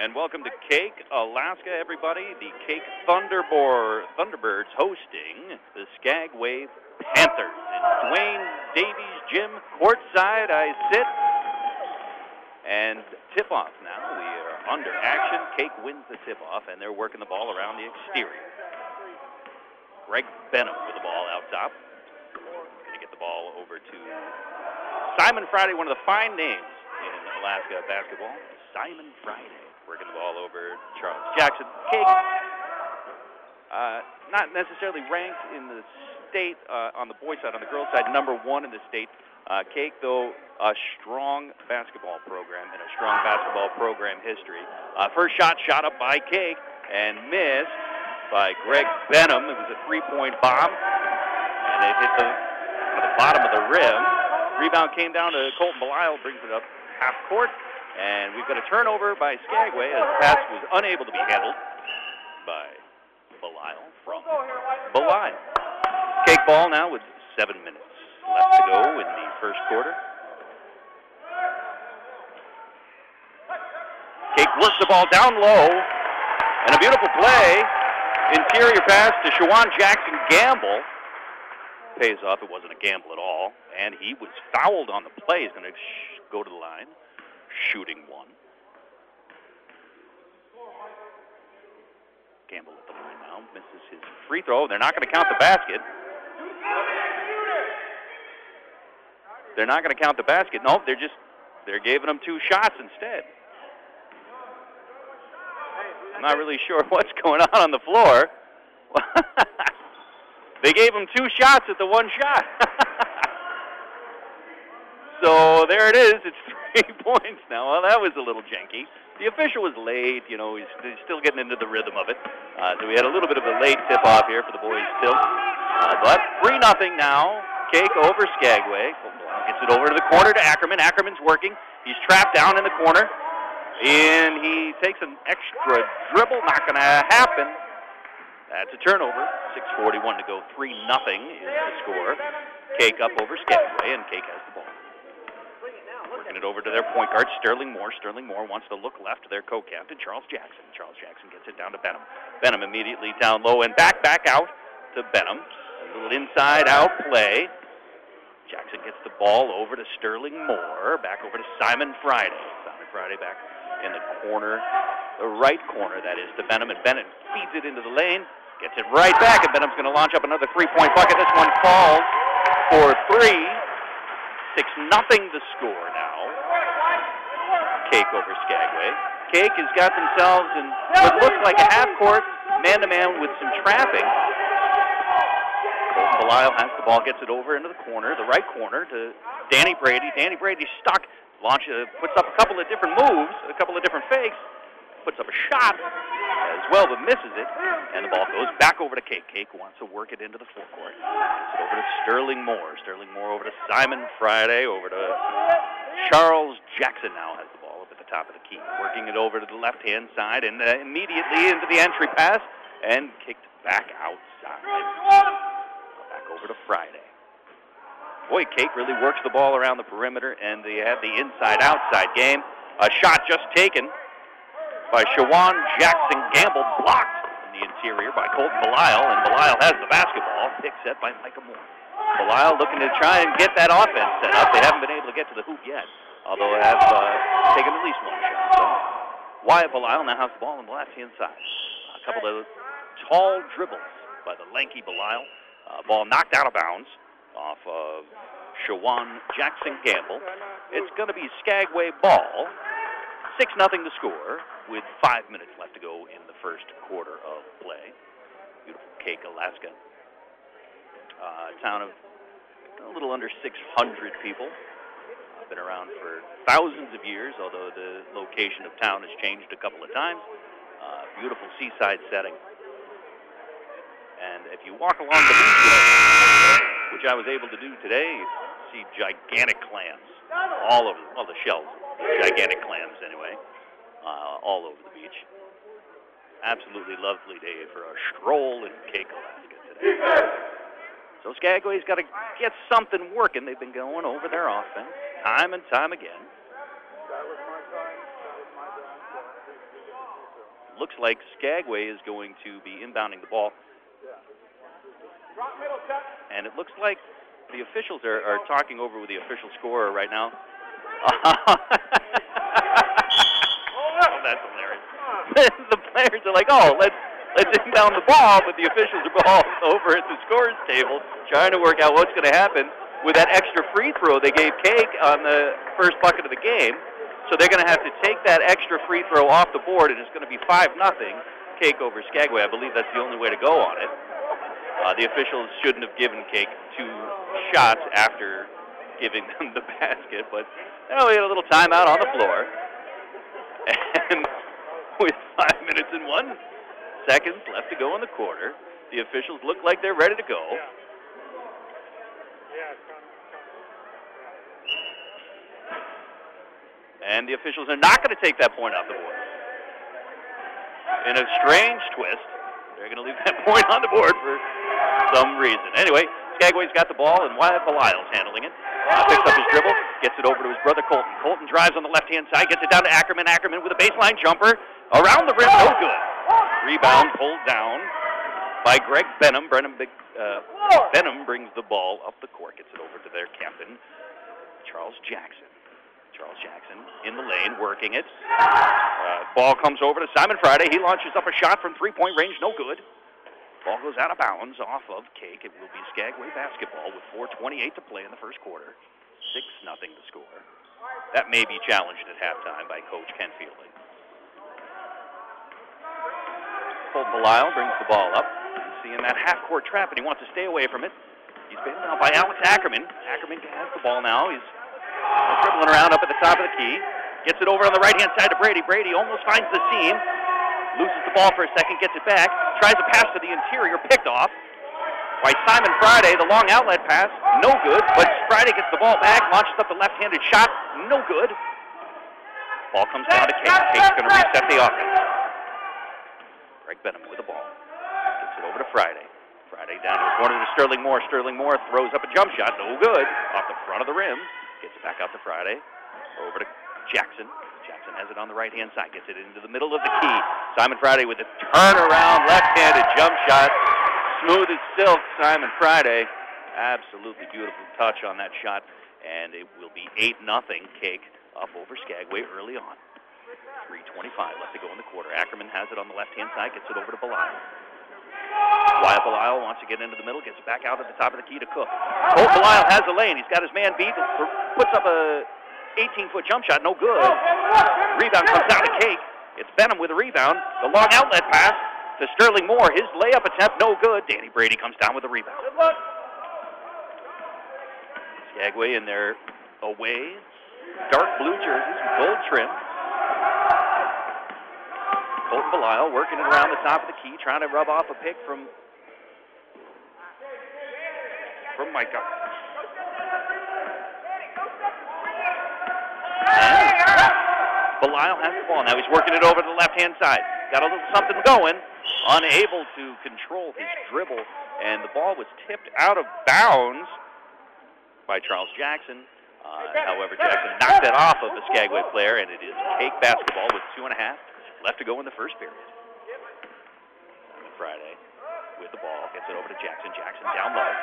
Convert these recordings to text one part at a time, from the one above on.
And welcome to Cake, Alaska, everybody. The Cake Thunderbirds hosting the Skagway Panthers. In Dwayne Davies Gym, courtside, I sit. And tip-off now. We are under action. Cake wins the tip-off, and they're working the ball around the exterior. Greg Benham with the ball out top. Going to get the ball over to Simon Friday, one of the fine names in Alaska basketball. Simon Friday. Working the ball over Charles Jackson. Cake, not necessarily ranked in the state on the boys' side. On the girls' side, number one in the state. Cake, though, a strong basketball program and a strong basketball program history. First shot up by Cake and missed by Greg Benham. It was a three-point bomb, and it hit the bottom of the rim. Rebound came down to Colton Belisle, brings it up half court. And we've got a turnover by Skagway as the pass was unable to be handled by Belisle from Belisle. Cake ball now with 7 minutes left to go in the first quarter. Cake works the ball down low, and a beautiful play. Interior pass to Shawan Jackson Gamble. Pays off. It wasn't a gamble at all, and he was fouled on the play. He's going to go to the line. Shooting one. Gamble at the line now. Misses his free throw. They're not going to count the basket. They're not going to count the basket. No, they're giving him two shots instead. I'm not really sure what's going on the floor. They gave him two shots at the one shot. So there it is. It's 3 points now. Well, that was a little janky. The official was late. You know, he's still getting into the rhythm of it. So we had a little bit of a late tip-off here for the boys' tilt. But 3-0 now. Cake over Skagway. Gets it over to the corner to Ackerman. Ackerman's working. He's trapped down in the corner. And he takes an extra dribble. Not going to happen. That's a turnover. 6:41 to go. 3-0 is the score. Cake up over Skagway, and Cake has the ball. Working it over to their point guard, Sterling Moore. Sterling Moore wants to look left to their co-captain, Charles Jackson. Charles Jackson gets it down to Benham. Benham immediately down low and back out to Benham. A little inside-out play. Jackson gets the ball over to Sterling Moore. Back over to Simon Friday. Simon Friday back in the corner, the right corner, that is, to Benham. And Bennett feeds it into the lane. Gets it right back, and Benham's going to launch up another three-point bucket. This one falls for three. 6-0 the score now. Cake over Skagway. Cake has got themselves in what looks like a half-court man-to-man with some trapping. Colton Belisle has the ball, gets it over into the corner, the right corner, to Danny Brady. Danny Brady stuck, puts up a couple of different moves, a couple of different fakes, puts up a shot as well, but misses it, and the ball goes back over to Cake. Cake wants to work it into the forecourt. Gets it over to Sterling Moore. Sterling Moore over to Simon Friday, over to Charles Jackson now has the ball up at the top of the key. Working it over to the left-hand side, and immediately into the entry pass, and kicked back outside. Back over to Friday. Boy, Cake really works the ball around the perimeter, and they have the inside-outside game. A shot just taken by Shawan Jackson Gamble, blocked in the interior by Colton Belisle, and Belisle has the basketball. Pick set by Micah Moore. Belisle looking to try and get that offense set up. They haven't been able to get to the hoop yet, although they have taken at least one shot. So Wyatt Belisle now has the ball on the left-hand side. A couple of tall dribbles by the lanky Belisle. Ball knocked out of bounds off of Shawan Jackson Gamble. It's going to be Skagway ball. 6-0 to score with 5 minutes left to go in the first quarter of play. Beautiful Cake, Alaska. Town of a little under 600 people. Been around for thousands of years, although the location of town has changed a couple of times. Beautiful seaside setting. And if you walk along the beach, which I was able to do today, you see gigantic clams all over, well, the shells. Gigantic clams, anyway, all over the beach. Absolutely lovely day for a stroll in Cake, Alaska today. So Skagway's got to get something working. They've been going over their offense time and time again. looks like Skagway is going to be inbounding the ball. And it looks like the officials are talking over with the official scorer right now. Oh, that's hilarious. The players are like, oh, let's inbound the ball, but the officials are all over at the scorers table trying to work out what's going to happen with that extra free throw they gave Cake on the first bucket of the game. So they're going to have to take that extra free throw off the board, and it's going to be 5-0 Cake over Skagway. I believe that's the only way to go on it. The officials shouldn't have given Cake 2 shots after giving them the basket, but we had a little timeout on the floor. And with 5 minutes and 1 second left to go in the quarter, the officials look like they're ready to go. And the officials are not going to take that point off the board. In a strange twist, they're going to leave that point on the board for some reason. Anyway, Skagway's got the ball, and Wyatt Belisle's handling it. Picks up his dribble, gets it over to his brother Colton. Colton drives on the left-hand side, gets it down to Ackerman. Ackerman with a baseline jumper. Around the rim, no good. Rebound pulled down by Greg Benham. Benham brings the ball up the court, gets it over to their captain, Charles Jackson. Charles Jackson in the lane, working it. Ball comes over to Simon Friday. He launches up a shot from three-point range, no good. Ball goes out of bounds off of Cake. It will be Skagway basketball with 4:28 to play in the first quarter. 6-0 to score. That may be challenged at halftime by Coach Ken Fielding. Colton Belisle brings the ball up. You see in that half-court trap, and he wants to stay away from it. He's bailed out by Alex Ackerman. Ackerman has the ball now. He's dribbling around up at the top of the key. Gets it over on the right-hand side to Brady. Brady almost finds the seam. Loses the ball for a second, gets it back. Tries a pass to the interior, picked off by Simon Friday. The long outlet pass, no good. But Friday gets the ball back, launches up the left-handed shot, no good. Ball comes down to Cake. Cake's going to reset the offense. Greg Benham with the ball. Gets it over to Friday. Friday down to the corner to Sterling Moore. Sterling Moore throws up a jump shot, no good. Off the front of the rim. Gets it back out to Friday. Over to Jackson. Jackson has it on the right-hand side. Gets it into the middle of the key. Simon Friday with a turnaround left-handed jump shot. Smooth as silk, Simon Friday. Absolutely beautiful touch on that shot. And it will be 8-0 Cake up over Skagway early on. 3:25 left to go in the quarter. Ackerman has it on the left-hand side. Gets it over to Belisle. Wyatt Belisle wants to get into the middle, gets it back out at the top of the key to Cook. Colt Belisle has the lane. He's got his man beat, puts up a 18-foot jump shot, no good. Rebound comes down to Cake. It's Benham with a rebound. The long outlet pass to Sterling Moore. His layup attempt, no good. Danny Brady comes down with a rebound. Skagway in their away dark blue jerseys with gold trim. Colton Belisle working it around the top of the key, trying to rub off a pick from Micah. And Belisle has the ball now. He's working it over to the left-hand side. Got a little something going. Unable to control his dribble, and the ball was tipped out of bounds by Charles Jackson. However, Jackson knocked it off of the Skagway player, and it is Cake basketball with 2.5 left to go in the first period. Simon Friday with the ball, gets it over to Jackson. Jackson down low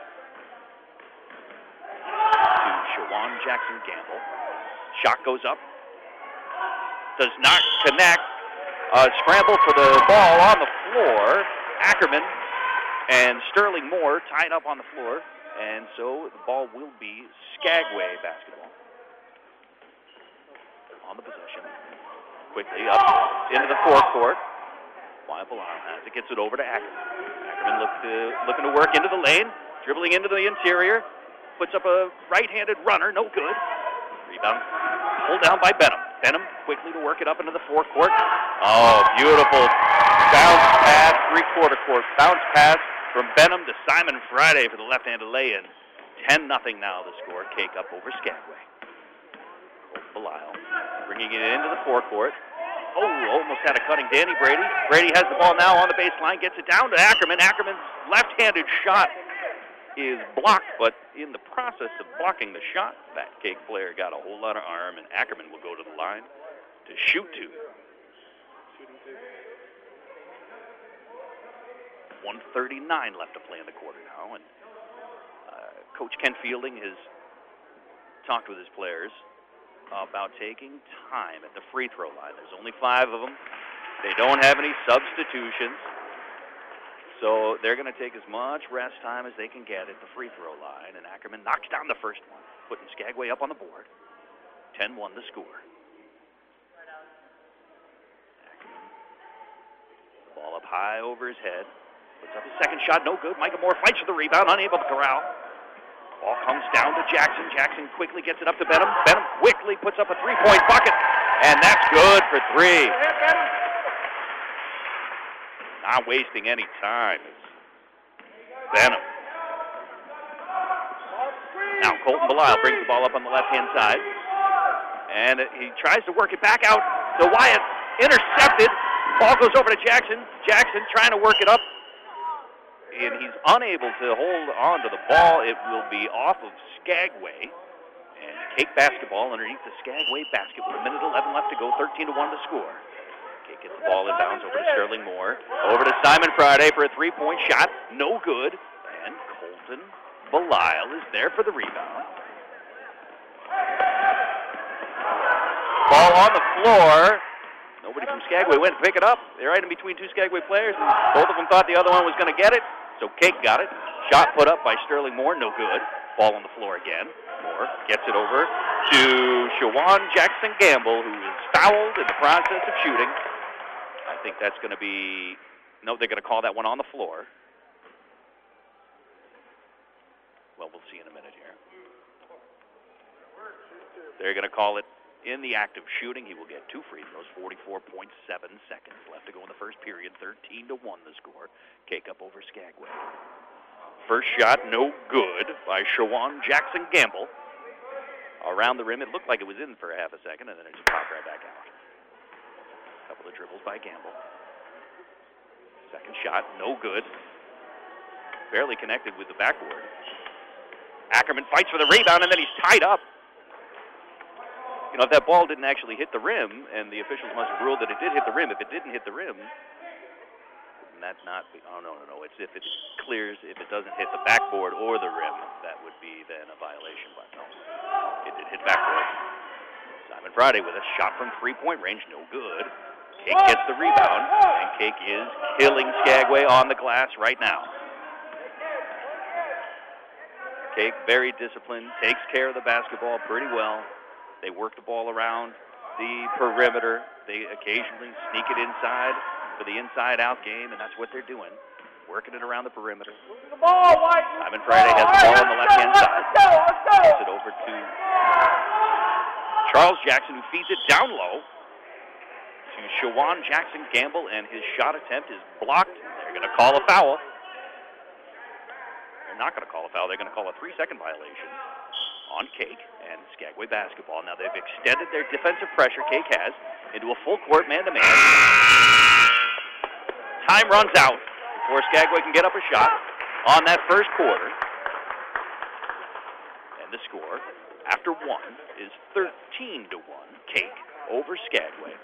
to Shawan Jackson Gamble. Shot goes up. Does not connect. Scramble for the ball on the floor. Ackerman and Sterling Moore tied up on the floor. And so the ball will be Skagway basketball. On the possession. Quickly up into the forecourt. Wyatt Belisle has it, gets it over to Ackerman. Ackerman looking to work into the lane, dribbling into the interior, puts up a right-handed runner, no good. Rebound pulled down by Benham. Benham quickly to work it up into the forecourt. Oh, beautiful bounce pass, three-quarter court bounce pass from Benham to Simon Friday for the left-handed lay-in. 10-0 now the score. Cake up over Skagway. Belisle bringing it into the forecourt. Oh, almost had a cutting Danny Brady. Brady has the ball now on the baseline, gets it down to Ackerman. Ackerman's left-handed shot is blocked, but in the process of blocking the shot, that Cake player got a whole lot of arm, and Ackerman will go to the line to shoot two. 1:39 left to play in the quarter now, and Coach Ken Fielding has talked with his players about taking time at the free throw line. There's only 5 of them. They don't have any substitutions, so they're going to take as much rest time as they can get at the free throw line, and Ackerman knocks down the first one, putting Skagway up on the board. 10-1 the score. Ackerman, ball up high over his head. Puts up his second shot, no good. Micah Moore fights for the rebound, unable to corral. Ball comes down to Jackson. Jackson quickly gets it up to Benham. Benham quickly puts up a 3-point bucket, and that's good for 3. Not wasting any time. Benham. Now Colton Belisle brings the ball up on the left-hand side, and he tries to work it back out to Wyatt. Intercepted. Ball goes over to Jackson. Jackson trying to work it up, and he's unable to hold on to the ball. It will be off of Skagway, and Cake basketball underneath the Skagway basket with 1:11 left to go, 13-1 to score. Cake gets the ball inbounds over to Sterling Moore, over to Simon Friday for a 3-point shot, no good, and Colton Belisle is there for the rebound. Ball on the floor. Nobody from Skagway went to pick it up. They're right in between 2 Skagway players, and both of them thought the other one was going to get it. So Cake got it. Shot put up by Sterling Moore, no good. Ball on the floor again. Moore gets it over to Shawan Jackson Gamble, who is fouled in the process of shooting. I think that's going to be, no, they're going to call that one on the floor. Well, we'll see in a minute here. They're going to call it in the act of shooting. He will get 2 free throws, 44.7 seconds left to go in the first period, 13-1 the score. Cake up over Skagway. First shot, no good by Shawan Jackson Gamble. Around the rim, it looked like it was in for a half a second, and then it just popped right back out. A couple of dribbles by Gamble. Second shot, no good. Barely connected with the backboard. Ackerman fights for the rebound, and then he's tied up. You know, if that ball didn't actually hit the rim, and the officials must have ruled that it did hit the rim, if it didn't hit the rim, then that's not, oh, no. It's if it clears, if it doesn't hit the backboard or the rim, that would be then a violation. But no, it did hit backboard. Simon Friday with a shot from 3-point range, no good. Cake gets the rebound, and Cake is killing Skagway on the glass right now. Cake, very disciplined, takes care of the basketball pretty well. They work the ball around the perimeter. They occasionally sneak it inside for the inside-out game, and that's what they're doing, working it around the perimeter. Simon Friday has the ball on the left-hand side. Gets it over to Charles Jackson, who feeds it down low to Shawan Jackson Gamble, and his shot attempt is blocked. They're going to call a foul. They're not going to call a foul. They're going to call a 3-second violation on Cake and Skagway basketball. Now they've extended their defensive pressure, Cake has, into a full court man-to-man. Time runs out before Skagway can get up a shot on that first quarter. And the score, after 1, is 13-1, Cake over Skagway.